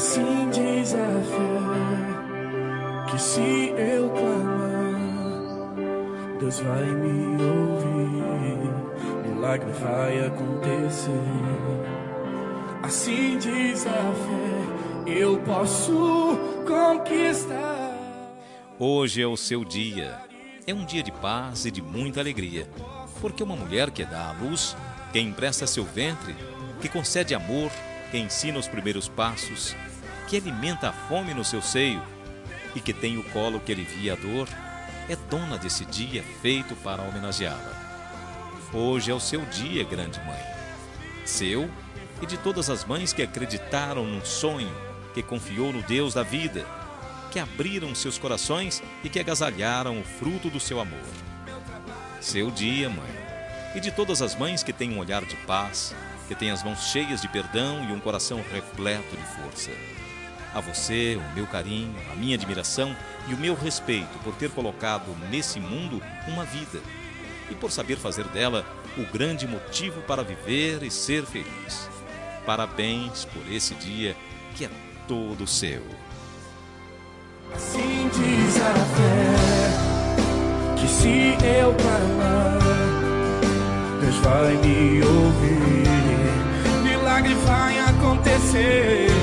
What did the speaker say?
Assim diz a fé, que se eu clamar, Deus vai me ouvir, milagre vai acontecer. Assim diz a fé, eu posso conquistar. Hoje é o seu dia. É um dia de paz e de muita alegria, porque uma mulher que dá à luz, que empresta seu ventre, que concede amor, que ensina os primeiros passos, que alimenta a fome no seu seio e que tem o colo que alivia a dor, é dona desse dia feito para homenageá-la. Hoje é o seu dia, grande mãe. Seu e de todas as mães que acreditaram num sonho, que confiou no Deus da vida, que abriram seus corações e que agasalharam o fruto do seu amor. Seu dia, mãe. E de todas as mães que têm um olhar de paz, que têm as mãos cheias de perdão e um coração repleto de força. A você, o meu carinho, a minha admiração e o meu respeito por ter colocado nesse mundo uma vida e por saber fazer dela o grande motivo para viver e ser feliz. Parabéns por esse dia que é todo seu. Assim diz a fé, que se eu clamar, Deus vai me ouvir, milagre vai acontecer.